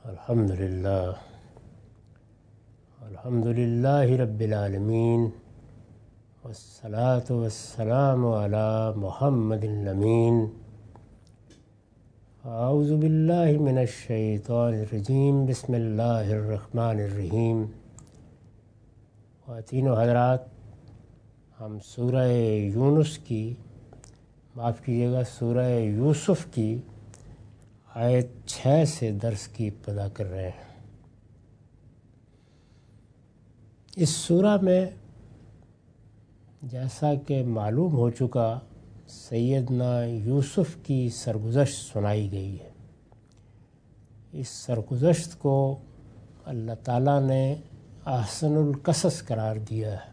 الحمدللہ رب العالمین والصلاة والسلام علی محمد الامین اعوذ باللہ من الشیطان الرجیم بسم اللہ الرحمن الرحیم۔ خواتین و حضرات، ہم سورہ یونس کی سورہ یوسف کی آیت 6 سے درس کی ابتدا کر رہے ہیں۔ اس سورہ میں جیسا کہ معلوم ہو چکا سیدنا یوسف کی سرگزشت سنائی گئی ہے۔ اس سرگزشت کو اللہ تعالیٰ نے احسن القصص قرار دیا ہے۔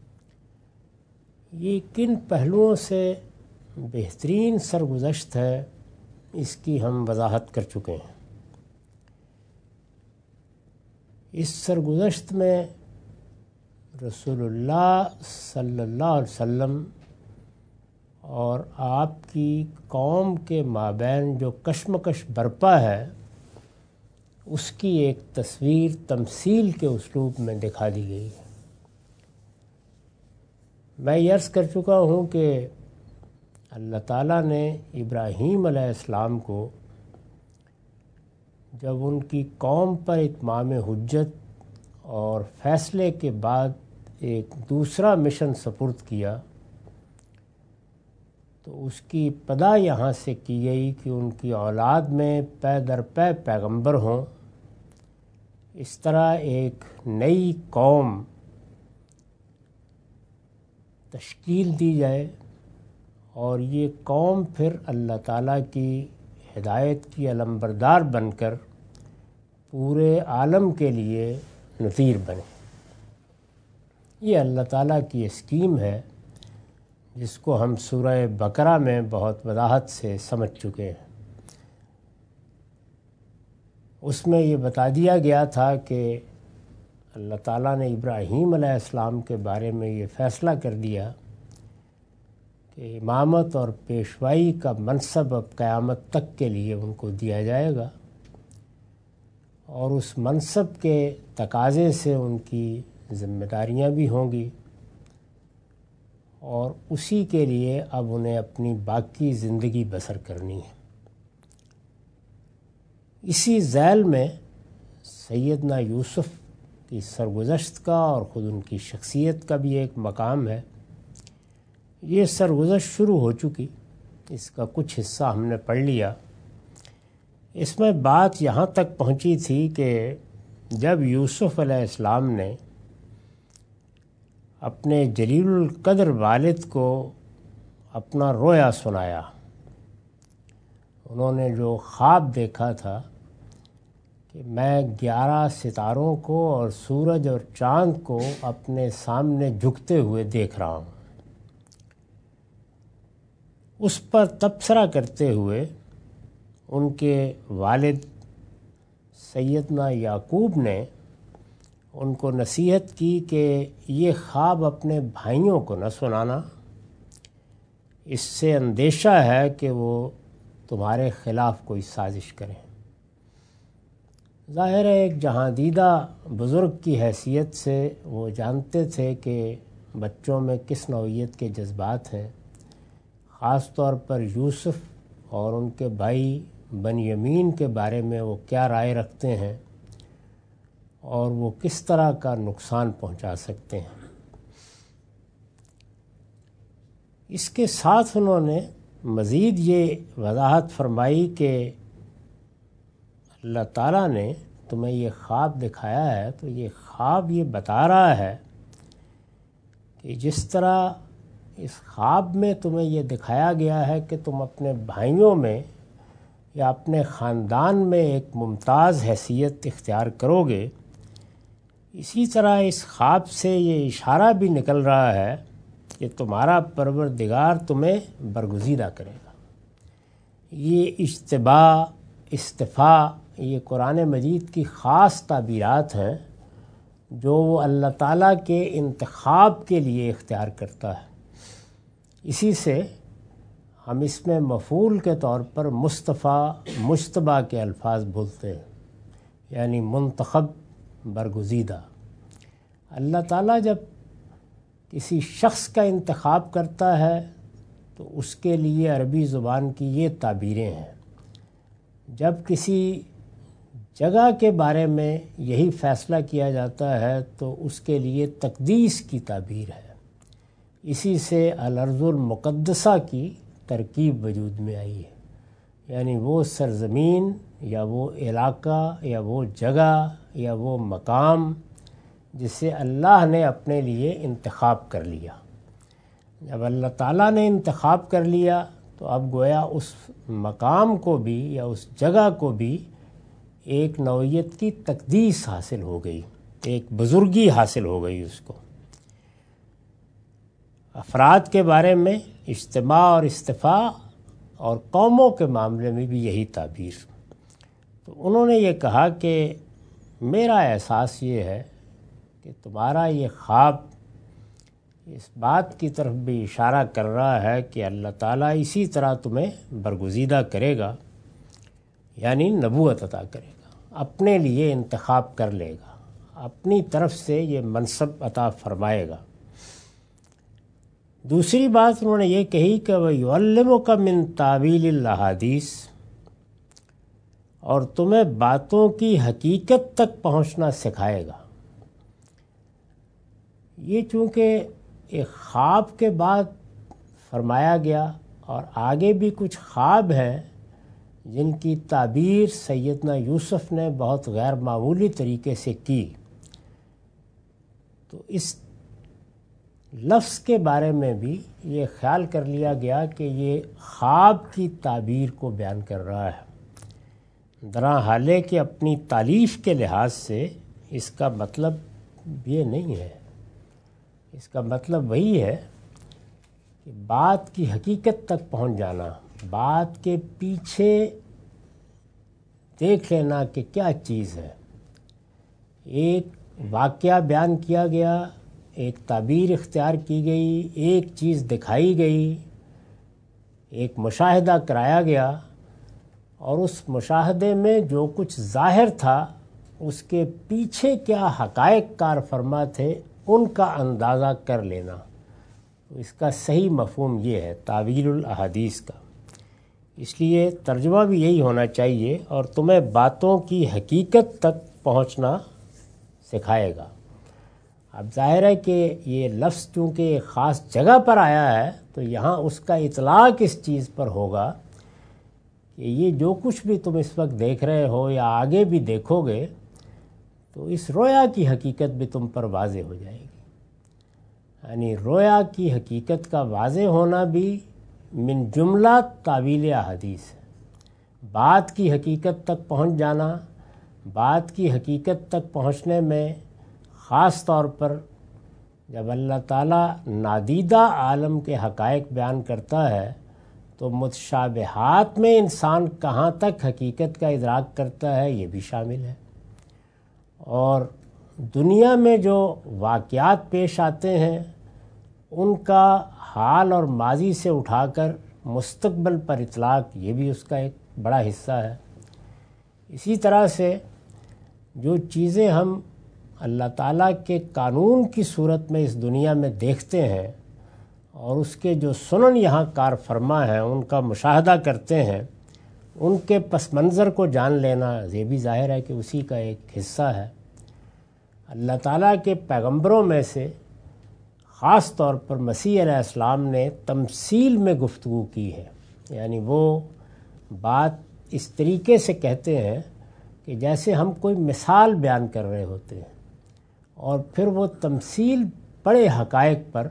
یہ کن پہلوؤں سے بہترین سرگزشت ہے، اس کی ہم وضاحت کر چکے ہیں۔ اس سرگزشت میں رسول اللہ صلی اللہ علیہ وسلم اور آپ کی قوم کے مابین جو کشمکش برپا ہے، اس کی ایک تصویر تمثیل کے اسلوب میں دکھا دی گئی ہے۔ میں یہ عرض کر چکا ہوں کہ اللہ تعالیٰ نے ابراہیم علیہ السلام کو جب ان کی قوم پر اتمام حجت اور فیصلے کے بعد ایک دوسرا مشن سپرد کیا تو اس کی ابتدا یہاں سے کی گئی کہ ان کی اولاد میں پے در پے پیغمبر ہوں، اس طرح ایک نئی قوم تشکیل دی جائے اور یہ قوم پھر اللہ تعالیٰ کی ہدایت کی علمبردار بن کر پورے عالم کے لیے نذیر بنے۔ یہ اللہ تعالیٰ کی اسکیم ہے جس کو ہم سورہ بقرہ میں بہت وضاحت سے سمجھ چکے ہیں۔ اس میں یہ بتا دیا گیا تھا کہ اللہ تعالیٰ نے ابراہیم علیہ السلام کے بارے میں یہ فیصلہ کر دیا کہ امامت اور پیشوائی کا منصب اب قیامت تک کے لیے ان کو دیا جائے گا، اور اس منصب کے تقاضے سے ان کی ذمہ داریاں بھی ہوں گی، اور اسی کے لیے اب انہیں اپنی باقی زندگی بسر کرنی ہے۔ اسی ذیل میں سیدنا یوسف کی سرگزشت کا اور خود ان کی شخصیت کا بھی ایک مقام ہے۔ یہ سرگزشت شروع ہو چکی، اس کا کچھ حصہ ہم نے پڑھ لیا۔ اس میں بات یہاں تک پہنچی تھی کہ جب یوسف علیہ السلام نے اپنے جلیل القدر والد کو اپنا رویا سنایا، انہوں نے جو خواب دیکھا تھا کہ میں 11 ستاروں کو اور سورج اور چاند کو اپنے سامنے جھکتے ہوئے دیکھ رہا ہوں، اس پر تبصرہ کرتے ہوئے ان کے والد سیدنا یعقوب نے ان کو نصیحت کی کہ یہ خواب اپنے بھائیوں کو نہ سنانا، اس سے اندیشہ ہے کہ وہ تمہارے خلاف کوئی سازش کریں۔ ظاہر ہے ایک جہاں دیدہ بزرگ کی حیثیت سے وہ جانتے تھے کہ بچوں میں کس نوعیت کے جذبات ہیں، خاص طور پر یوسف اور ان کے بھائی بنیامین کے بارے میں وہ کیا رائے رکھتے ہیں اور وہ کس طرح کا نقصان پہنچا سکتے ہیں۔ اس کے ساتھ انہوں نے مزید یہ وضاحت فرمائی کہ اللہ تعالیٰ نے تمہیں یہ خواب دکھایا ہے تو یہ خواب یہ بتا رہا ہے کہ جس طرح اس خواب میں تمہیں یہ دکھایا گیا ہے کہ تم اپنے بھائیوں میں یا اپنے خاندان میں ایک ممتاز حیثیت اختیار کرو گے، اسی طرح اس خواب سے یہ اشارہ بھی نکل رہا ہے کہ تمہارا پروردگار تمہیں برگزیدہ کرے گا۔ یہ اجتباء، اصطفاء، یہ قرآن مجید کی خاص تعبیرات ہیں جو وہ اللہ تعالیٰ کے انتخاب کے لیے اختیار کرتا ہے۔ اسی سے ہم اس میں مفعول کے طور پر مصطفیٰ، مجتبیٰ کے الفاظ بولتے ہیں۔ یعنی منتخب، برگزیدہ۔ اللہ تعالیٰ جب کسی شخص کا انتخاب کرتا ہے تو اس کے لیے عربی زبان کی یہ تعبیریں ہیں۔ جب کسی جگہ کے بارے میں یہی فیصلہ کیا جاتا ہے تو اس کے لیے تقدیس کی تعبیر ہے۔ اسی سے الارض المقدسہ کی ترکیب وجود میں آئی ہے، یعنی وہ سرزمین یا وہ علاقہ یا وہ جگہ یا وہ مقام جسے اللہ نے اپنے لیے انتخاب کر لیا۔ جب اللہ تعالیٰ نے انتخاب کر لیا تو اب گویا اس مقام کو بھی یا اس جگہ کو بھی ایک نوعیت کی تقدیس حاصل ہو گئی، ایک بزرگی حاصل ہو گئی اس کو۔ افراد کے بارے میں اجتماع اور استفاء، اور قوموں کے معاملے میں بھی یہی تعبیر۔ تو انہوں نے یہ کہا کہ میرا احساس یہ ہے کہ تمہارا یہ خواب اس بات کی طرف بھی اشارہ کر رہا ہے کہ اللہ تعالیٰ اسی طرح تمہیں برگزیدہ کرے گا، یعنی نبوت عطا کرے گا، اپنے لیے انتخاب کر لے گا، اپنی طرف سے یہ منصب عطا فرمائے گا۔ دوسری بات انہوں نے یہ کہی کہ وَيُعَلِّمُكَ مِن تَأْوِيلِ الْأَحَادِيثِ، اور تمہیں باتوں کی حقیقت تک پہنچنا سکھائے گا۔ یہ چونکہ ایک خواب کے بعد فرمایا گیا، اور آگے بھی کچھ خواب ہیں جن کی تعبیر سیدنا یوسف نے بہت غیر معمولی طریقے سے کی، تو اس لفظ کے بارے میں بھی یہ خیال کر لیا گیا کہ یہ خواب کی تعبیر کو بیان کر رہا ہے، درا حالے کہ اپنی تالیف کے لحاظ سے اس کا مطلب یہ نہیں ہے۔ اس کا مطلب وہی ہے کہ بات کی حقیقت تک پہنچ جانا، بات کے پیچھے دیکھ لینا کہ کیا چیز ہے۔ ایک واقعہ بیان کیا گیا، ایک تعبیر اختیار کی گئی، ایک چیز دکھائی گئی، ایک مشاہدہ کرایا گیا، اور اس مشاہدے میں جو کچھ ظاہر تھا اس کے پیچھے کیا حقائق کار فرما تھے ان کا اندازہ کر لینا۔ اس کا صحیح مفہوم یہ ہے تاویل الاحادیث کا۔ اس لیے ترجمہ بھی یہی ہونا چاہیے، اور تمہیں باتوں کی حقیقت تک پہنچنا سکھائے گا۔ اب ظاہر ہے کہ یہ لفظ چونکہ ایک خاص جگہ پر آیا ہے تو یہاں اس کا اطلاق اس چیز پر ہوگا کہ یہ جو کچھ بھی تم اس وقت دیکھ رہے ہو یا آگے بھی دیکھو گے تو اس رویا کی حقیقت بھی تم پر واضح ہو جائے گی۔ یعنی رویا کی حقیقت کا واضح ہونا بھی من جملہ تاویل احادیث ہے۔ بات کی حقیقت تک پہنچ جانا، بات کی حقیقت تک پہنچنے میں خاص طور پر جب اللہ تعالیٰ نادیدہ عالم کے حقائق بیان کرتا ہے تو متشابہات میں انسان کہاں تک حقیقت کا ادراک کرتا ہے یہ بھی شامل ہے، اور دنیا میں جو واقعات پیش آتے ہیں ان کا حال اور ماضی سے اٹھا کر مستقبل پر اطلاق یہ بھی اس کا ایک بڑا حصہ ہے۔ اسی طرح سے جو چیزیں ہم اللہ تعالیٰ کے قانون کی صورت میں اس دنیا میں دیکھتے ہیں اور اس کے جو سنن یہاں کار فرما ہیں ان کا مشاہدہ کرتے ہیں، ان کے پس منظر کو جان لینا یہ بھی ظاہر ہے کہ اسی کا ایک حصہ ہے۔ اللہ تعالیٰ کے پیغمبروں میں سے خاص طور پر مسیح علیہ السلام نے تمثیل میں گفتگو کی ہے، یعنی وہ بات اس طریقے سے کہتے ہیں کہ جیسے ہم کوئی مثال بیان کر رہے ہوتے ہیں، اور پھر وہ تمثیل بڑے حقائق پر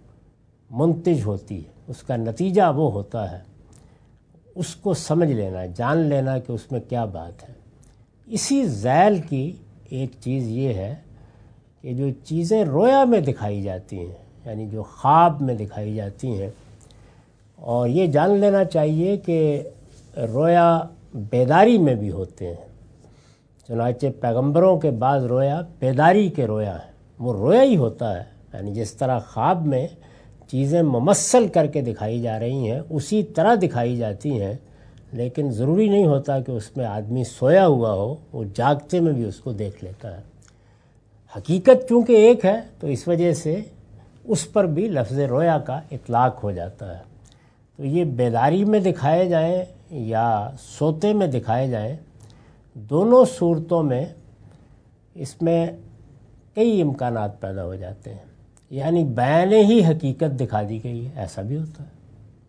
منتج ہوتی ہے، اس کا نتیجہ وہ ہوتا ہے، اس کو سمجھ لینا، جان لینا کہ اس میں کیا بات ہے۔ اسی ذیل کی ایک چیز یہ ہے کہ جو چیزیں رویا میں دکھائی جاتی ہیں، یعنی جو خواب میں دکھائی جاتی ہیں، اور یہ جان لینا چاہیے کہ رویا بیداری میں بھی ہوتے ہیں۔ چنانچہ پیغمبروں کے بعض رویا بیداری کے رویا ہیں، وہ رویا ہی ہوتا ہے، یعنی جس طرح خواب میں چیزیں ممثل کر کے دکھائی جا رہی ہیں اسی طرح دکھائی جاتی ہیں، لیکن ضروری نہیں ہوتا کہ اس میں آدمی سویا ہوا ہو، وہ جاگتے میں بھی اس کو دیکھ لیتا ہے۔ حقیقت چونکہ ایک ہے تو اس وجہ سے اس پر بھی لفظ رویا کا اطلاق ہو جاتا ہے۔ تو یہ بیداری میں دکھائے جائیں یا سوتے میں دکھائے جائیں، دونوں صورتوں میں اس میں کئی امکانات پیدا ہو جاتے ہیں، یعنی بیان ہی حقیقت دکھا دی گئی ہے، ایسا بھی ہوتا ہے۔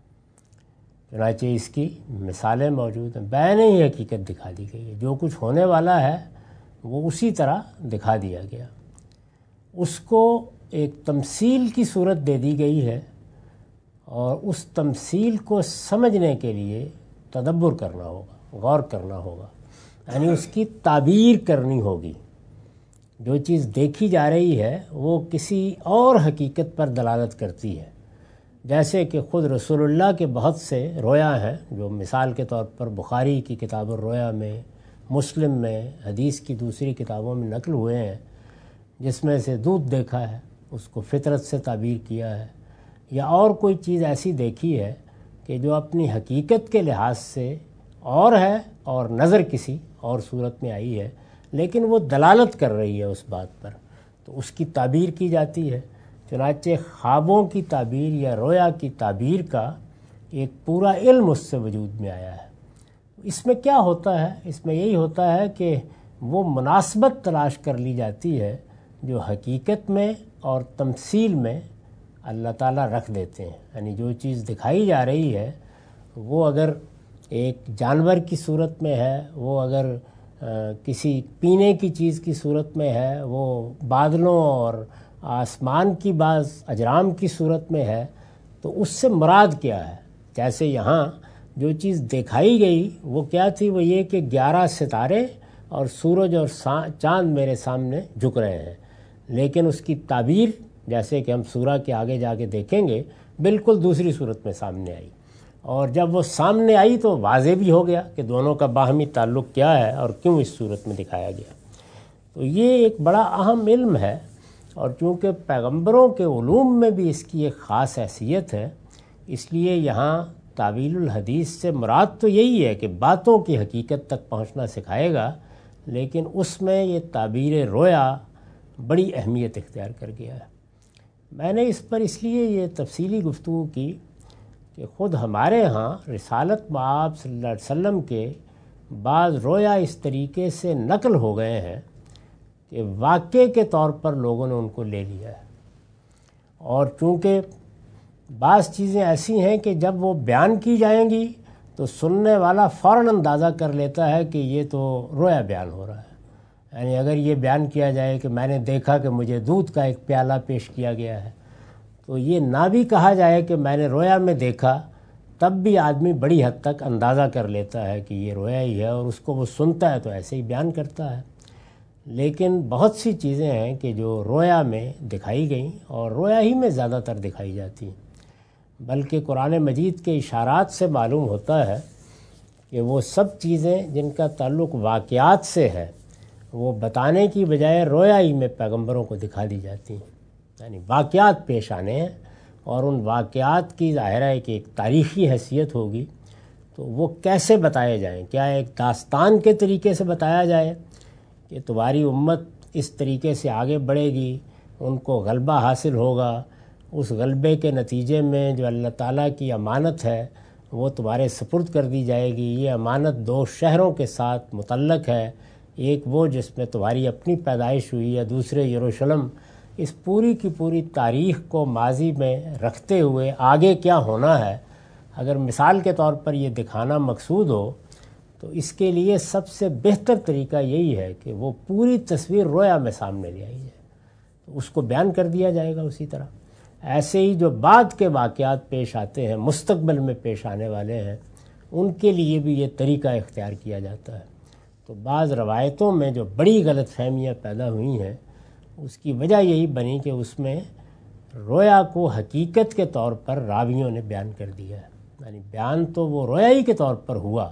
چنانچہ اس کی مثالیں موجود ہیں، بیان ہی حقیقت دکھا دی گئی ہے، جو کچھ ہونے والا ہے وہ اسی طرح دکھا دیا گیا، اس کو ایک تمثیل کی صورت دے دی گئی ہے، اور اس تمثیل کو سمجھنے کے لیے تدبر کرنا ہوگا، غور کرنا ہوگا، یعنی اس کی تعبیر کرنی ہوگی۔ جو چیز دیکھی جا رہی ہے وہ کسی اور حقیقت پر دلالت کرتی ہے، جیسے کہ خود رسول اللہ کے بہت سے رویا ہیں جو مثال کے طور پر بخاری کی کتاب الرویا میں، مسلم میں، حدیث کی دوسری کتابوں میں نقل ہوئے ہیں، جس میں سے دودھ دیکھا ہے، اس کو فطرت سے تعبیر کیا ہے، یا اور کوئی چیز ایسی دیکھی ہے کہ جو اپنی حقیقت کے لحاظ سے اور ہے اور نظر کسی اور صورت میں آئی ہے، لیکن وہ دلالت کر رہی ہے اس بات پر، تو اس کی تعبیر کی جاتی ہے۔ چنانچہ خوابوں کی تعبیر یا رویا کی تعبیر کا ایک پورا علم اس سے وجود میں آیا ہے۔ اس میں کیا ہوتا ہے؟ اس میں یہی ہوتا ہے کہ وہ مناسبت تلاش کر لی جاتی ہے جو حقیقت میں اور تمثیل میں اللہ تعالیٰ رکھ دیتے ہیں، یعنی جو چیز دکھائی جا رہی ہے وہ اگر ایک جانور کی صورت میں ہے، وہ اگر کسی پینے کی چیز کی صورت میں ہے، وہ بادلوں اور آسمان کی بعض اجرام کی صورت میں ہے، تو اس سے مراد کیا ہے؟ جیسے یہاں جو چیز دکھائی گئی وہ کیا تھی؟ وہ یہ کہ 11 ستارے اور سورج اور چاند میرے سامنے جھک رہے ہیں، لیکن اس کی تعبیر جیسے کہ ہم سورہ کے آگے جا کے دیکھیں گے بالکل دوسری صورت میں سامنے آئی، اور جب وہ سامنے آئی تو واضح بھی ہو گیا کہ دونوں کا باہمی تعلق کیا ہے اور کیوں اس صورت میں دکھایا گیا۔ تو یہ ایک بڑا اہم علم ہے، اور چونکہ پیغمبروں کے علوم میں بھی اس کی ایک خاص حیثیت ہے، اس لیے یہاں تعویل الحدیث سے مراد تو یہی ہے کہ باتوں کی حقیقت تک پہنچنا سکھائے گا، لیکن اس میں یہ تعبیر رویا بڑی اہمیت اختیار کر گیا ہے۔ میں نے اس پر اس لیے یہ تفصیلی گفتگو کی کہ خود ہمارے ہاں رسالت مآب صلی اللہ علیہ وسلم کے بعض رویا اس طریقے سے نقل ہو گئے ہیں کہ واقعے کے طور پر لوگوں نے ان کو لے لیا ہے، اور چونکہ بعض چیزیں ایسی ہیں کہ جب وہ بیان کی جائیں گی تو سننے والا فوراً اندازہ کر لیتا ہے کہ یہ تو رویا بیان ہو رہا ہے۔ یعنی اگر یہ بیان کیا جائے کہ میں نے دیکھا کہ مجھے دودھ کا ایک پیالہ پیش کیا گیا ہے، تو یہ نہ بھی کہا جائے کہ میں نے رویا میں دیکھا، تب بھی آدمی بڑی حد تک اندازہ کر لیتا ہے کہ یہ رویا ہی ہے، اور اس کو وہ سنتا ہے تو ایسے ہی بیان کرتا ہے۔ لیکن بہت سی چیزیں ہیں کہ جو رویا میں دکھائی گئیں، اور رویا ہی میں زیادہ تر دکھائی جاتی ہیں، بلکہ قرآن مجید کے اشارات سے معلوم ہوتا ہے کہ وہ سب چیزیں جن کا تعلق واقعات سے ہے وہ بتانے کی بجائے رویا ہی میں پیغمبروں کو دکھا دی جاتی ہیں، یعنی واقعات پیش آنے ہیں، اور ان واقعات کی ظاہر ہے کہ ایک تاریخی حیثیت ہوگی، تو وہ کیسے بتائے جائیں؟ کیا ایک داستان کے طریقے سے بتایا جائے کہ تمہاری امت اس طریقے سے آگے بڑھے گی، ان کو غلبہ حاصل ہوگا، اس غلبے کے نتیجے میں جو اللہ تعالیٰ کی امانت ہے وہ تمہارے سپرد کر دی جائے گی۔ یہ امانت 2 شہروں کے ساتھ متعلق ہے، ایک وہ جس میں تمہاری اپنی پیدائش ہوئی ہے، دوسرے یروشلم۔ اس پوری کی پوری تاریخ کو ماضی میں رکھتے ہوئے آگے کیا ہونا ہے اگر مثال کے طور پر یہ دکھانا مقصود ہو، تو اس کے لیے سب سے بہتر طریقہ یہی ہے کہ وہ پوری تصویر رویا میں سامنے لے آئی جائے، اس کو بیان کر دیا جائے گا اسی طرح۔ ایسے ہی جو بعد کے واقعات پیش آتے ہیں، مستقبل میں پیش آنے والے ہیں، ان کے لیے بھی یہ طریقہ اختیار کیا جاتا ہے۔ تو بعض روایتوں میں جو بڑی غلط فہمیاں پیدا ہوئی ہیں اس کی وجہ یہی بنی کہ اس میں رویا کو حقیقت کے طور پر راویوں نے بیان کر دیا ہے، یعنی بیان تو وہ رویا ہی کے طور پر ہوا،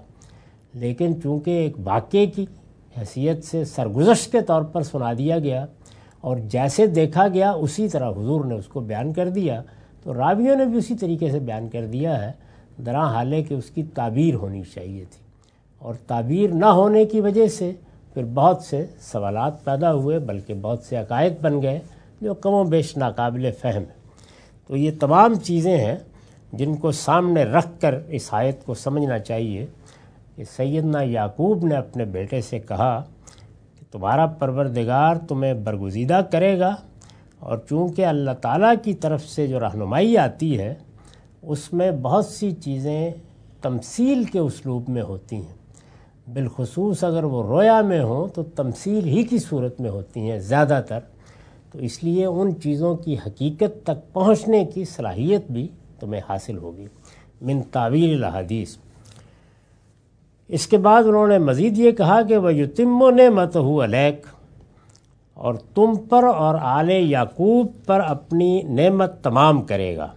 لیکن چونکہ ایک واقعے کی حیثیت سے سرگزشت کے طور پر سنا دیا گیا، اور جیسے دیکھا گیا اسی طرح حضور نے اس کو بیان کر دیا، تو راویوں نے بھی اسی طریقے سے بیان کر دیا ہے، درا حالے کہ اس کی تعبیر ہونی چاہیے تھی، اور تعبیر نہ ہونے کی وجہ سے پھر بہت سے سوالات پیدا ہوئے، بلکہ بہت سے عقائد بن گئے جو کم و بیش ناقابل فہم ہے۔ تو یہ تمام چیزیں ہیں جن کو سامنے رکھ کر اس آیت کو سمجھنا چاہیے کہ سیدنا یعقوب نے اپنے بیٹے سے کہا کہ تمہارا پروردگار تمہیں برگزیدہ کرے گا، اور چونکہ اللہ تعالیٰ کی طرف سے جو رہنمائی آتی ہے اس میں بہت سی چیزیں تمثیل کے اسلوب میں ہوتی ہیں، بالخصوص اگر وہ رویا میں ہوں تو تمثیل ہی کی صورت میں ہوتی ہیں زیادہ تر، تو اس لیے ان چیزوں کی حقیقت تک پہنچنے کی صلاحیت بھی تمہیں حاصل ہوگی من تعویل الاحادیث۔ اس کے بعد انہوں نے مزید یہ کہا کہ وَيُتِمُّ نِعْمَتَهُ عَلَيْكَ، اور تم پر اور آل یعقوب پر اپنی نعمت تمام کرے گا۔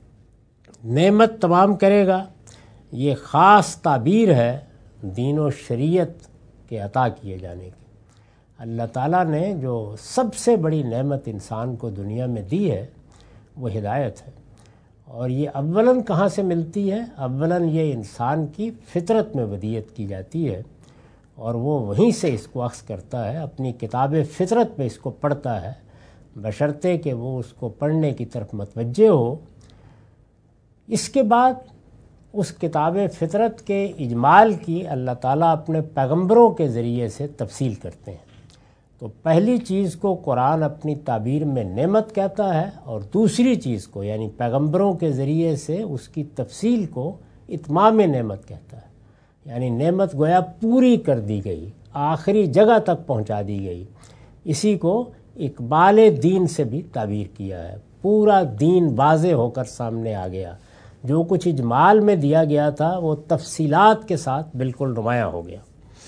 نعمت تمام کرے گا یہ خاص تعبیر ہے دین و شریعت کے عطا کیے جانے کی۔ اللہ تعالیٰ نے جو سب سے بڑی نعمت انسان کو دنیا میں دی ہے وہ ہدایت ہے، اور یہ اولاً کہاں سے ملتی ہے؟ اولاً یہ انسان کی فطرت میں ودیعت کی جاتی ہے، اور وہ وہیں سے اس کو اخذ کرتا ہے، اپنی کتاب فطرت میں اس کو پڑھتا ہے، بشرطے کہ وہ اس کو پڑھنے کی طرف متوجہ ہو۔ اس کے بعد اس کتاب فطرت کے اجمال کی اللہ تعالیٰ اپنے پیغمبروں کے ذریعے سے تفصیل کرتے ہیں۔ تو پہلی چیز کو قرآن اپنی تعبیر میں نعمت کہتا ہے، اور دوسری چیز کو یعنی پیغمبروں کے ذریعے سے اس کی تفصیل کو اتمام نعمت کہتا ہے، یعنی نعمت گویا پوری کر دی گئی، آخری جگہ تک پہنچا دی گئی۔ اسی کو اقبال دین سے بھی تعبیر کیا ہے، پورا دین واضح ہو کر سامنے آ گیا، جو کچھ اجمال میں دیا گیا تھا وہ تفصیلات کے ساتھ بالکل نمایاں ہو گیا۔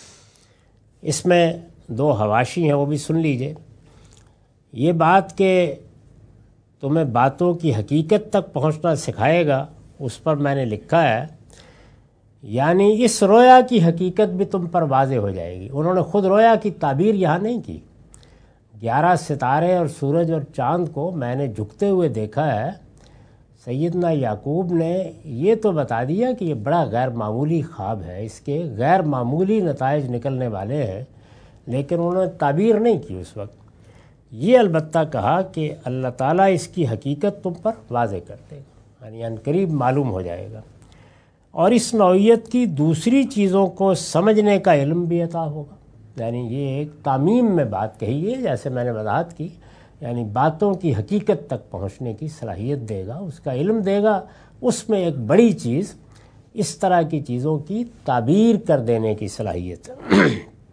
اس میں دو حواشی ہیں، وہ بھی سن لیجئے۔ یہ بات کہ تمہیں باتوں کی حقیقت تک پہنچنا سکھائے گا، اس پر میں نے لکھا ہے یعنی اس رویا کی حقیقت بھی تم پر واضح ہو جائے گی۔ انہوں نے خود رویا کی تعبیر یہاں نہیں کی۔ 11 ستارے اور سورج اور چاند کو میں نے جھکتے ہوئے دیکھا ہے، سیدنا یعقوب نے یہ تو بتا دیا کہ یہ بڑا غیر معمولی خواب ہے، اس کے غیر معمولی نتائج نکلنے والے ہیں، لیکن انہوں نے تعبیر نہیں کی اس وقت۔ یہ البتہ کہا کہ اللہ تعالیٰ اس کی حقیقت تم پر واضح کر دے گا، یعنی عنقریب معلوم ہو جائے گا، اور اس نوعیت کی دوسری چیزوں کو سمجھنے کا علم بھی عطا ہوگا۔ یعنی یہ ایک تعمیم میں بات کہی ہے، جیسے میں نے وضاحت کی، یعنی باتوں کی حقیقت تک پہنچنے کی صلاحیت دے گا، اس کا علم دے گا۔ اس میں ایک بڑی چیز اس طرح کی چیزوں کی تعبیر کر دینے کی صلاحیت ہے۔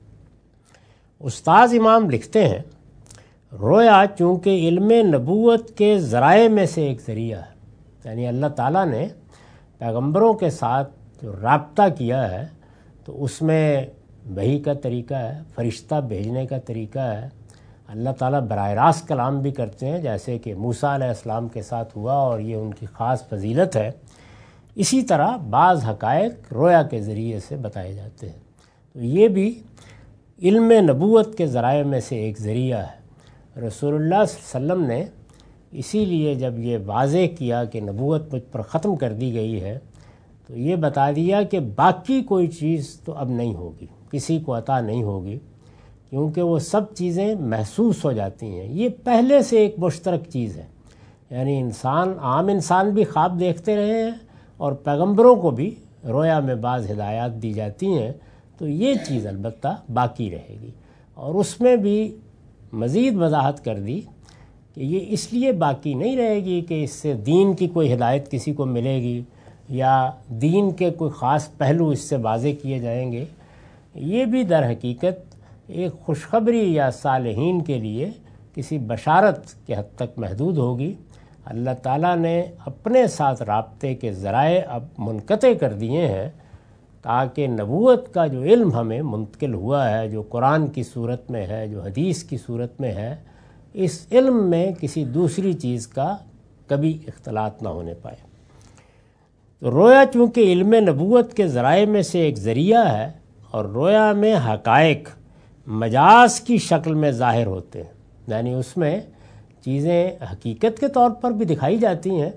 استاذ امام لکھتے ہیں رویا چونکہ علم نبوت کے ذرائع میں سے ایک ذریعہ ہے، یعنی اللہ تعالیٰ نے پیغمبروں کے ساتھ جو رابطہ کیا ہے تو اس میں وحی کا طریقہ ہے، فرشتہ بھیجنے کا طریقہ ہے، اللہ تعالیٰ براہ راست کلام بھی کرتے ہیں، جیسے کہ موسیٰ علیہ السلام کے ساتھ ہوا، اور یہ ان کی خاص فضیلت ہے۔ اسی طرح بعض حقائق رویا کے ذریعے سے بتائے جاتے ہیں، تو یہ بھی علم نبوت کے ذرائع میں سے ایک ذریعہ ہے۔ رسول اللہ صلی اللہ علیہ وسلم نے اسی لیے جب یہ واضح کیا کہ نبوت مجھ پر ختم کر دی گئی ہے تو یہ بتا دیا کہ باقی کوئی چیز تو اب نہیں ہوگی، کسی کو عطا نہیں ہوگی، کیونکہ وہ سب چیزیں محسوس ہو جاتی ہیں۔ یہ پہلے سے ایک مشترک چیز ہے، یعنی عام انسان بھی خواب دیکھتے رہے ہیں، اور پیغمبروں کو بھی رویا میں بعض ہدایات دی جاتی ہیں، تو یہ چیز البتہ باقی رہے گی۔ اور اس میں بھی مزید وضاحت کر دی کہ یہ اس لیے باقی نہیں رہے گی کہ اس سے دین کی کوئی ہدایت کسی کو ملے گی یا دین کے کوئی خاص پہلو اس سے واضح کیے جائیں گے، یہ بھی در حقیقت ایک خوشخبری یا صالحین کے لیے کسی بشارت کے حد تک محدود ہوگی۔ اللہ تعالیٰ نے اپنے ساتھ رابطے کے ذرائع اب منقطع کر دیے ہیں تاکہ نبوت کا جو علم ہمیں منتقل ہوا ہے، جو قرآن کی صورت میں ہے، جو حدیث کی صورت میں ہے، اس علم میں کسی دوسری چیز کا کبھی اختلاط نہ ہونے پائے۔ تو رویا چونکہ علم نبوت کے ذرائع میں سے ایک ذریعہ ہے، اور رویا میں حقائق مجاز کی شکل میں ظاہر ہوتے ہیں، یعنی اس میں چیزیں حقیقت کے طور پر بھی دکھائی جاتی ہیں،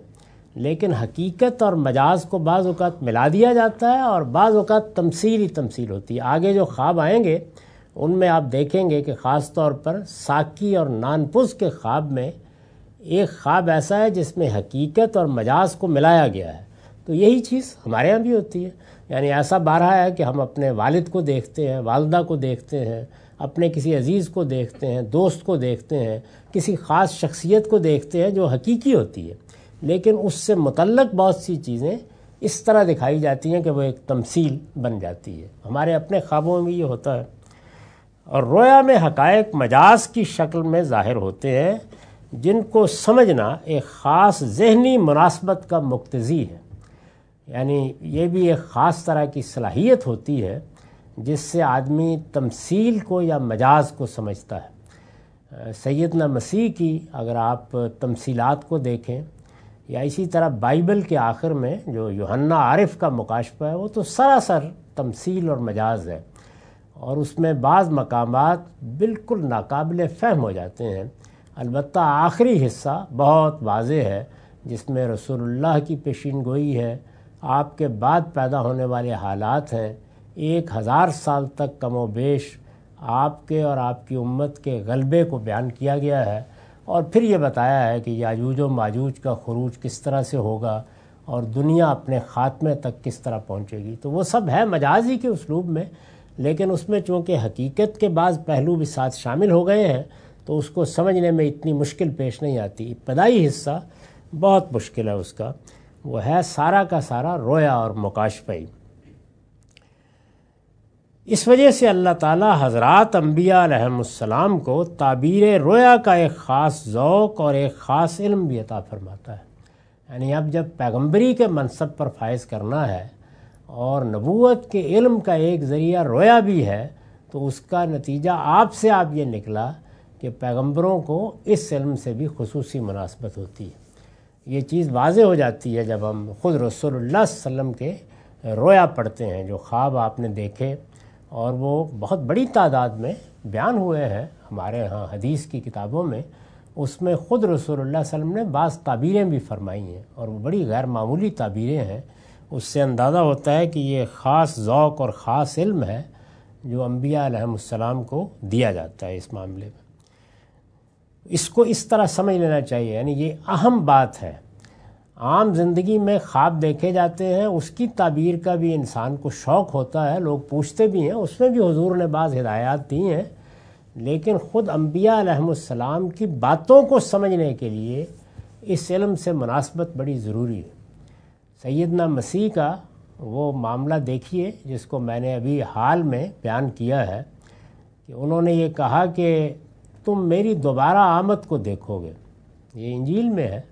لیکن حقیقت اور مجاز کو بعض اوقات ملا دیا جاتا ہے اور بعض اوقات تمثیل ہی تمثیل ہوتی ہے۔ آگے جو خواب آئیں گے ان میں آپ دیکھیں گے کہ خاص طور پر ساکی اور نانپس کے خواب میں ایک خواب ایسا ہے جس میں حقیقت اور مجاز کو ملایا گیا ہے۔ تو یہی چیز ہمارے یہاں بھی ہوتی ہے، یعنی ایسا بارہا ہے کہ ہم اپنے والد کو دیکھتے ہیں، والدہ کو دیکھتے ہیں، اپنے کسی عزیز کو دیکھتے ہیں، دوست کو دیکھتے ہیں، کسی خاص شخصیت کو دیکھتے ہیں جو حقیقی ہوتی ہے، لیکن اس سے متعلق بہت سی چیزیں اس طرح دکھائی جاتی ہیں کہ وہ ایک تمثیل بن جاتی ہے۔ ہمارے اپنے خوابوں میں یہ ہوتا ہے۔ اور رویا میں حقائق مجاز کی شکل میں ظاہر ہوتے ہیں جن کو سمجھنا ایک خاص ذہنی مناسبت کا مقتضی ہے، یعنی یہ بھی ایک خاص طرح کی صلاحیت ہوتی ہے جس سے آدمی تمثیل کو یا مجاز کو سمجھتا ہے۔ سیدنا مسیح کی اگر آپ تمثیلات کو دیکھیں یا اسی طرح بائبل کے آخر میں جو یوحنا عارف کا مکاشفہ ہے وہ تو سراسر تمثیل اور مجاز ہے، اور اس میں بعض مقامات بالکل ناقابل فہم ہو جاتے ہیں، البتہ آخری حصہ بہت واضح ہے جس میں رسول اللہ کی پیشین گوئی ہے، آپ کے بعد پیدا ہونے والے حالات ہیں، 1000 سال تک کم و بیش آپ کے اور آپ کی امت کے غلبے کو بیان کیا گیا ہے، اور پھر یہ بتایا ہے کہ یاجوج و ماجوج کا خروج کس طرح سے ہوگا اور دنیا اپنے خاتمے تک کس طرح پہنچے گی۔ تو وہ سب ہے مجازی کے اسلوب میں، لیکن اس میں چونکہ حقیقت کے بعض پہلو بھی ساتھ شامل ہو گئے ہیں تو اس کو سمجھنے میں اتنی مشکل پیش نہیں آتی۔ ابتدائی حصہ بہت مشکل ہے اس کا، وہ ہے سارا کا سارا رویا اور مکاشفہ۔ اس وجہ سے اللہ تعالیٰ حضرات انبیاء علیہم السلام کو تعبیر رویا کا ایک خاص ذوق اور ایک خاص علم بھی عطا فرماتا ہے، یعنی اب جب پیغمبری کے منصب پر فائز کرنا ہے اور نبوت کے علم کا ایک ذریعہ رویا بھی ہے تو اس کا نتیجہ آپ سے آپ یہ نکلا کہ پیغمبروں کو اس علم سے بھی خصوصی مناسبت ہوتی ہے۔ یہ چیز واضح ہو جاتی ہے جب ہم خود رسول اللہ صلی اللہ علیہ وسلم کے رویا پڑھتے ہیں، جو خواب آپ نے دیکھے اور وہ بہت بڑی تعداد میں بیان ہوئے ہیں ہمارے ہاں حدیث کی کتابوں میں، اس میں خود رسول اللہ صلی اللہ علیہ وسلم نے بعض تعبیریں بھی فرمائی ہیں اور وہ بڑی غیر معمولی تعبیریں ہیں۔ اس سے اندازہ ہوتا ہے کہ یہ خاص ذوق اور خاص علم ہے جو انبیاء علیہم السلام کو دیا جاتا ہے اس معاملے میں۔ اس کو اس طرح سمجھ لینا چاہیے، یعنی یہ اہم بات ہے۔ عام زندگی میں خواب دیکھے جاتے ہیں، اس کی تعبیر کا بھی انسان کو شوق ہوتا ہے، لوگ پوچھتے بھی ہیں، اس میں بھی حضور نے بعض ہدایات دی ہیں، لیکن خود انبیاء علیہم السلام کی باتوں کو سمجھنے کے لیے اس علم سے مناسبت بڑی ضروری ہے۔ سیدنا مسیح کا وہ معاملہ دیکھیے جس کو میں نے ابھی حال میں بیان کیا ہے کہ انہوں نے یہ کہا کہ تم میری دوبارہ آمد کو دیکھو گے، یہ انجیل میں ہے،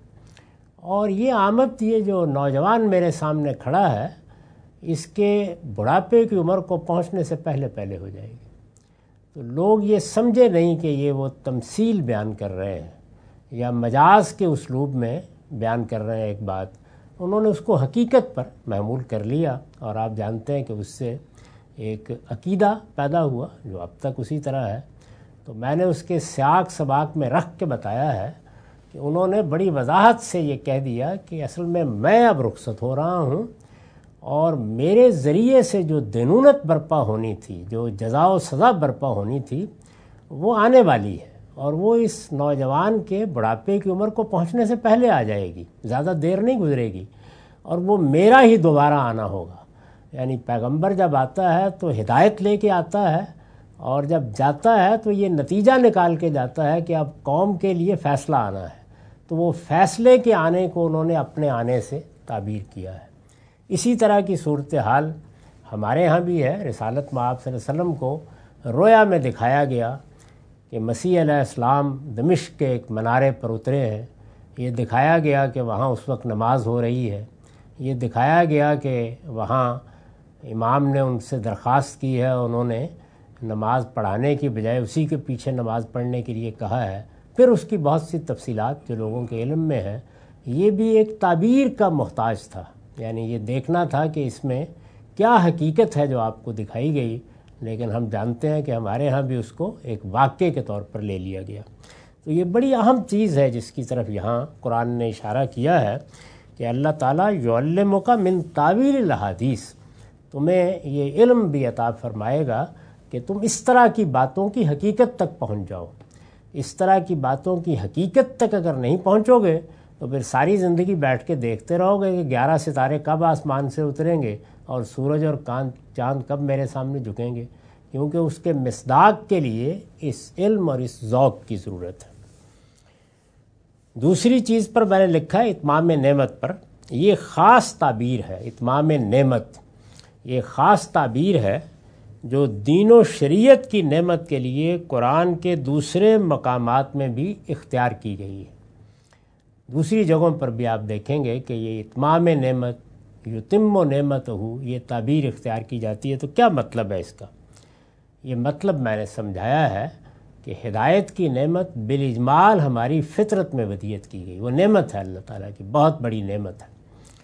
اور یہ آمد یہ جو نوجوان میرے سامنے کھڑا ہے اس کے بڑھاپے کی عمر کو پہنچنے سے پہلے پہلے ہو جائے گی۔ تو لوگ یہ سمجھے نہیں کہ یہ وہ تمثیل بیان کر رہے ہیں یا مجاز کے اسلوب میں بیان کر رہے ہیں ایک بات، انہوں نے اس کو حقیقت پر محمول کر لیا، اور آپ جانتے ہیں کہ اس سے ایک عقیدہ پیدا ہوا جو اب تک اسی طرح ہے۔ تو میں نے اس کے سیاق سباق میں رکھ کے بتایا ہے کہ انہوں نے بڑی وضاحت سے یہ کہہ دیا کہ اصل میں اب رخصت ہو رہا ہوں، اور میرے ذریعے سے جو دینونت برپا ہونی تھی، جو جزا و سزا برپا ہونی تھی، وہ آنے والی ہے، اور وہ اس نوجوان کے بڑھاپے کی عمر کو پہنچنے سے پہلے آ جائے گی، زیادہ دیر نہیں گزرے گی، اور وہ میرا ہی دوبارہ آنا ہوگا۔ یعنی پیغمبر جب آتا ہے تو ہدایت لے کے آتا ہے، اور جب جاتا ہے تو یہ نتیجہ نکال کے جاتا ہے کہ اب قوم کے لیے فیصلہ آنا ہے، تو وہ فیصلے کے آنے کو انہوں نے اپنے آنے سے تعبیر کیا ہے۔ اسی طرح کی صورتحال ہمارے ہاں بھی ہے۔ رسالت مآب صلی اللہ علیہ وسلم کو رویا میں دکھایا گیا کہ مسیح علیہ السلام دمشق کے ایک منارے پر اترے ہیں، یہ دکھایا گیا کہ وہاں اس وقت نماز ہو رہی ہے، یہ دکھایا گیا کہ وہاں امام نے ان سے درخواست کی ہے، انہوں نے نماز پڑھانے کی بجائے اسی کے پیچھے نماز پڑھنے کے لیے کہا ہے۔ پھر اس کی بہت سی تفصیلات جو لوگوں کے علم میں ہیں، یہ بھی ایک تعبیر کا محتاج تھا، یعنی یہ دیکھنا تھا کہ اس میں کیا حقیقت ہے جو آپ کو دکھائی گئی، لیکن ہم جانتے ہیں کہ ہمارے ہاں بھی اس کو ایک واقعے کے طور پر لے لیا گیا۔ تو یہ بڑی اہم چیز ہے جس کی طرف یہاں قرآن نے اشارہ کیا ہے کہ اللہ تعالیٰ یعلمک من تعویل الاحادیث، تمہیں یہ علم بھی عطا فرمائے گا کہ تم اس طرح کی باتوں کی حقیقت تک پہنچ جاؤ۔ اس طرح کی باتوں کی حقیقت تک اگر نہیں پہنچو گے تو پھر ساری زندگی بیٹھ کے دیکھتے رہو گے کہ 11 ستارے کب آسمان سے اتریں گے اور سورج اور چاند کب میرے سامنے جھکیں گے، کیونکہ اس کے مصداق کے لیے اس علم اور اس ذوق کی ضرورت ہے۔ دوسری چیز پر میں نے لکھا ہے اتمام نعمت پر، یہ خاص تعبیر ہے۔ اتمام نعمت یہ خاص تعبیر ہے جو دین و شریعت کی نعمت کے لیے قرآن کے دوسرے مقامات میں بھی اختیار کی گئی ہے۔ دوسری جگہوں پر بھی آپ دیکھیں گے کہ یہ اتمام نعمت، یتم و نعمت ہو، یہ تعبیر اختیار کی جاتی ہے۔ تو کیا مطلب ہے اس کا؟ یہ مطلب میں نے سمجھایا ہے کہ ہدایت کی نعمت بالاجمال ہماری فطرت میں ودیت کی گئی، وہ نعمت ہے اللہ تعالیٰ کی، بہت بڑی نعمت ہے۔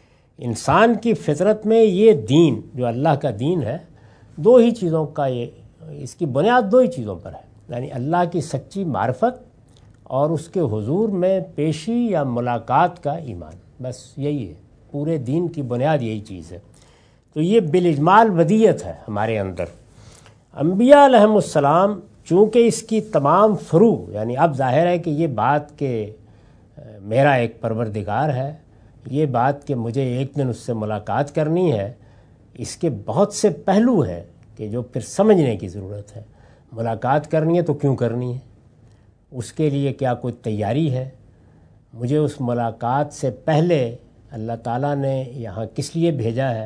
انسان کی فطرت میں یہ دین جو اللہ کا دین ہے، دو ہی چیزوں کا، اس کی بنیاد دو ہی چیزوں پر ہے، یعنی اللہ کی سچی معرفت اور اس کے حضور میں پیشی یا ملاقات کا ایمان، بس یہی ہے، پورے دین کی بنیاد یہی چیز ہے۔ تو یہ بالاجمال ودیت ہے ہمارے اندر۔ انبیاء علیہم السلام چونکہ اس کی تمام فروع، یعنی اب ظاہر ہے کہ یہ بات کہ میرا ایک پروردگار ہے، یہ بات کہ مجھے ایک دن اس سے ملاقات کرنی ہے، اس کے بہت سے پہلو ہیں کہ جو پھر سمجھنے کی ضرورت ہے۔ ملاقات کرنی ہے تو کیوں کرنی ہے؟ اس کے لیے کیا کوئی تیاری ہے؟ مجھے اس ملاقات سے پہلے اللہ تعالیٰ نے یہاں کس لیے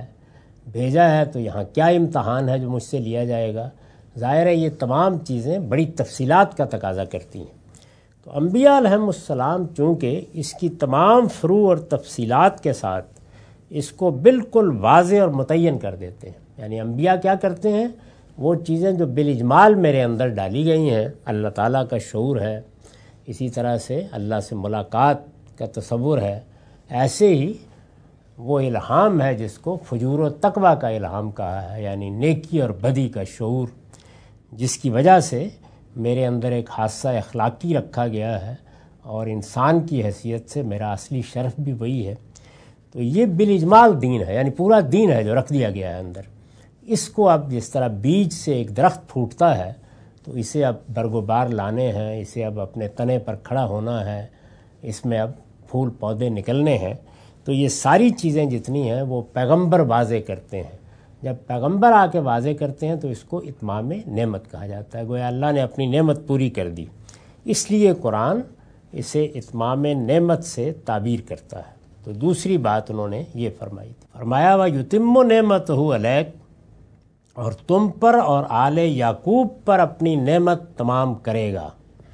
بھیجا ہے تو یہاں کیا امتحان ہے جو مجھ سے لیا جائے گا؟ ظاہر ہے یہ تمام چیزیں بڑی تفصیلات کا تقاضا کرتی ہیں۔ تو انبیاء علیہم السلام چونکہ اس کی تمام فروع اور تفصیلات کے ساتھ اس کو بالکل واضح اور متعین کر دیتے ہیں، یعنی انبیاء کیا کرتے ہیں، وہ چیزیں جو بالاجمال میرے اندر ڈالی گئی ہیں، اللہ تعالیٰ کا شعور ہے، اسی طرح سے اللہ سے ملاقات کا تصور ہے، ایسے ہی وہ الہام ہے جس کو فجور و تقویٰ کا الہام کہا ہے، یعنی نیکی اور بدی کا شعور، جس کی وجہ سے میرے اندر ایک حادثہ اخلاقی رکھا گیا ہے اور انسان کی حیثیت سے میرا اصلی شرف بھی وہی ہے۔ تو یہ بالاجمال دین ہے، یعنی پورا دین ہے جو رکھ دیا گیا ہے اندر۔ اس کو اب جس طرح بیج سے ایک درخت پھوٹتا ہے تو اسے اب برگ و بار لانے ہیں، اسے اب اپنے تنے پر کھڑا ہونا ہے، اس میں اب پھول پودے نکلنے ہیں۔ تو یہ ساری چیزیں جتنی ہیں وہ پیغمبر واضح کرتے ہیں۔ جب پیغمبر آ کے واضح کرتے ہیں تو اس کو اتمام نعمت کہا جاتا ہے، گویا اللہ نے اپنی نعمت پوری کر دی، اس لیے قرآن اسے اتمام نعمت سے تعبیر کرتا ہے۔ تو دوسری بات انہوں نے یہ فرمائی تھی، فرمایا وَيُتِمُّ نِعْمَتَهُ عَلَيْكَ، اور تم پر اور آل یعقوب پر اپنی نعمت تمام کرے گا۔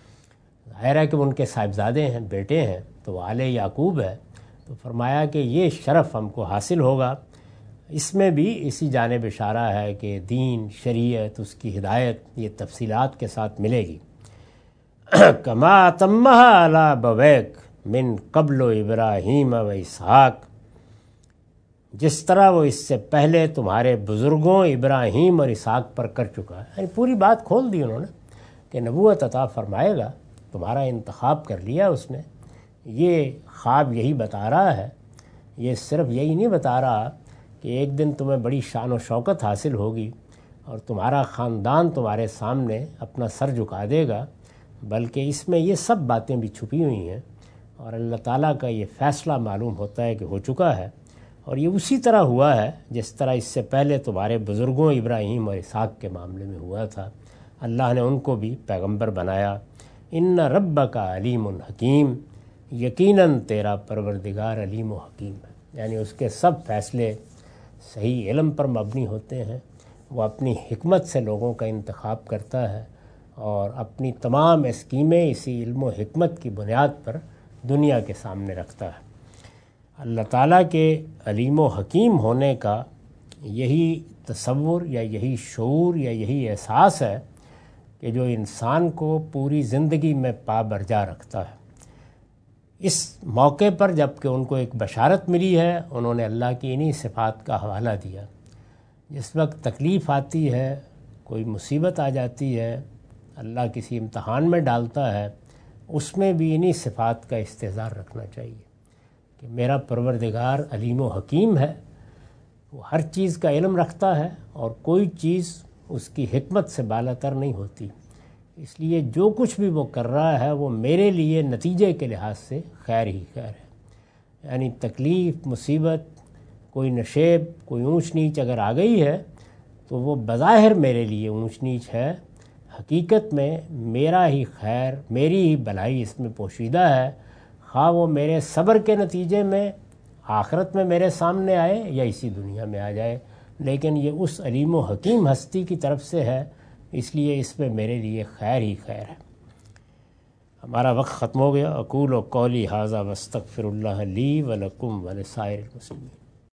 ظاہر ہے کہ ان کے صاحبزادے ہیں، بیٹے ہیں، تو وہ آل یعقوب ہے، تو فرمایا کہ یہ شرف ہم کو حاصل ہوگا۔ اس میں بھی اسی جانب اشارہ ہے کہ دین، شریعت، اس کی ہدایت یہ تفصیلات کے ساتھ ملے گی۔ کما اتمھا علی ابویک من قبل ابراہیم و اسحاق، جس طرح وہ اس سے پہلے تمہارے بزرگوں ابراہیم اور اسحاق پر کر چکا ہے، یعنی پوری بات کھول دی انہوں نے کہ نبوت عطا فرمائے گا، تمہارا انتخاب کر لیا اس نے۔ یہ خواب یہی بتا رہا ہے، یہ صرف یہی نہیں بتا رہا کہ ایک دن تمہیں بڑی شان و شوکت حاصل ہوگی اور تمہارا خاندان تمہارے سامنے اپنا سر جھکا دے گا، بلکہ اس میں یہ سب باتیں بھی چھپی ہوئی ہیں اور اللہ تعالیٰ کا یہ فیصلہ معلوم ہوتا ہے کہ ہو چکا ہے، اور یہ اسی طرح ہوا ہے جس طرح اس سے پہلے تمہارے بزرگوں ابراہیم اور اسحاق کے معاملے میں ہوا تھا۔ اللہ نے ان کو بھی پیغمبر بنایا۔ ان ربک علیم حکیم، یقیناً تیرا پروردگار علیم و حکیم ہے، یعنی اس کے سب فیصلے صحیح علم پر مبنی ہوتے ہیں، وہ اپنی حکمت سے لوگوں کا انتخاب کرتا ہے اور اپنی تمام اسکیمیں اسی علم و حکمت کی بنیاد پر دنیا کے سامنے رکھتا ہے۔ اللہ تعالیٰ کے علیم و حکیم ہونے کا یہی تصور یا یہی شعور یا یہی احساس ہے کہ جو انسان کو پوری زندگی میں پابرجا رکھتا ہے۔ اس موقع پر جب کہ ان کو ایک بشارت ملی ہے، انہوں نے اللہ کی انہی صفات کا حوالہ دیا۔ جس وقت تکلیف آتی ہے، کوئی مصیبت آ جاتی ہے، اللہ کسی امتحان میں ڈالتا ہے، اس میں بھی انہی صفات کا استحضار رکھنا چاہیے کہ میرا پروردگار علیم و حکیم ہے، وہ ہر چیز کا علم رکھتا ہے اور کوئی چیز اس کی حکمت سے بالاتر نہیں ہوتی، اس لیے جو کچھ بھی وہ کر رہا ہے وہ میرے لیے نتیجے کے لحاظ سے خیر ہی خیر ہے۔ یعنی تکلیف، مصیبت، کوئی نشیب، کوئی اونچ نیچ اگر آ گئی ہے تو وہ بظاہر میرے لیے اونچ نیچ ہے، حقیقت میں میرا ہی خیر، میری ہی بھلائی اس میں پوشیدہ ہے، خواہ وہ میرے صبر کے نتیجے میں آخرت میں میرے سامنے آئے یا اسی دنیا میں آ جائے، لیکن یہ اس علیم و حکیم ہستی کی طرف سے ہے، اس لیے اس میں میرے لیے خیر ہی خیر ہے۔ ہمارا وقت ختم ہو گیا۔ اقول و قولی ھذا واستغفر اللہ لی ولکم ولسائر المسلمین۔